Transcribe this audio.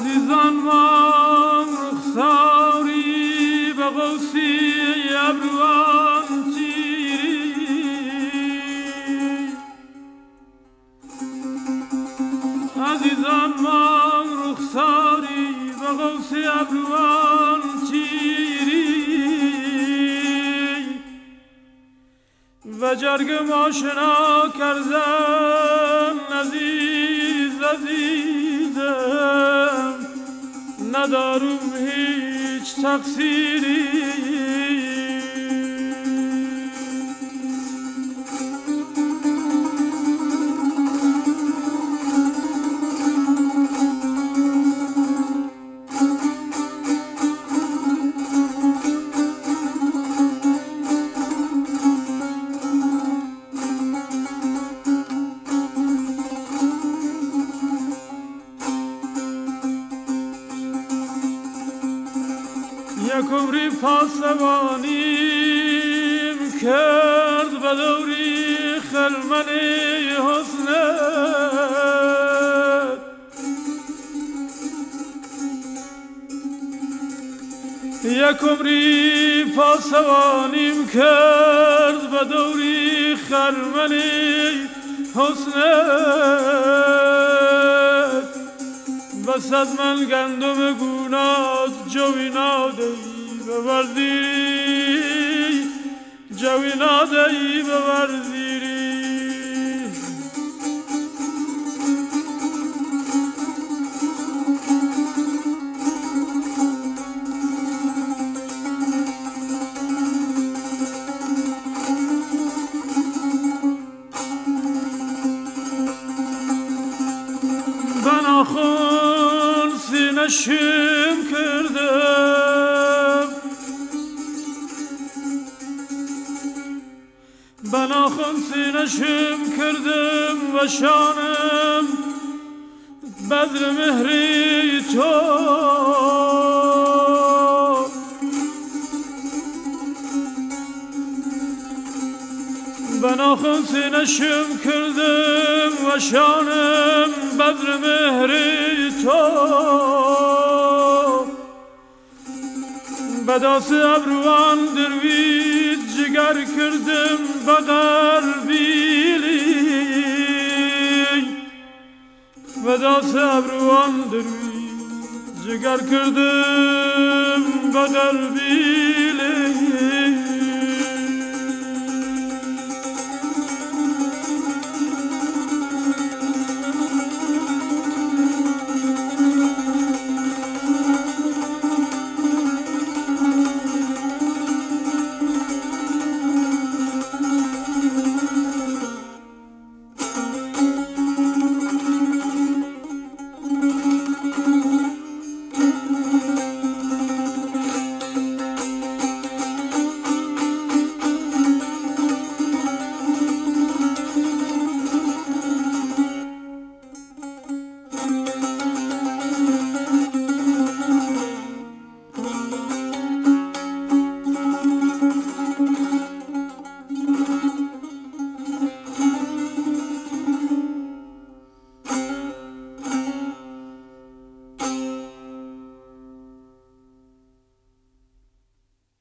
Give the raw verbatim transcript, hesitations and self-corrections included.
عزیزان ما رخساری به قوسی ابروان تیری عزیزان ما رخساری به قوسی ابروان تیری و جرگ ما شنا کردن عزیز عزیزم ندارم هیچ تقصیری یک عمری پاسبانیم کرد به دوری خلمنی حسنت یک عمری پاسبانیم کرد به دوری خلمنی حسنت بس از من گندم گونات جوی نادهی ببردیری جوی نادهی ببردیری بناخون سینه شم کردم بناخون سینه شم کردم و شانم بدر مهری تو بناخون سینه شم کردم و شانم بدر مهری تو به دست ابروان دروید جگر کردم به قلبیلی به دست ابروان دروید جگر کردم به قلبیلی